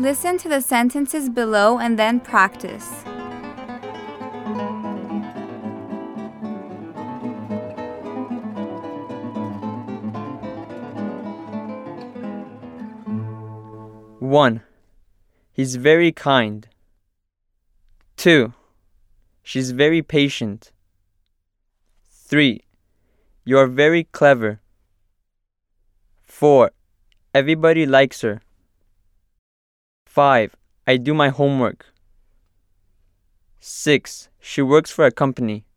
Listen to the sentences below and then practice. One, he's very kind. 2, she's very patient. 3, you are very clever. 4, everybody likes her. 5, I do my homework. 6, she works for a company.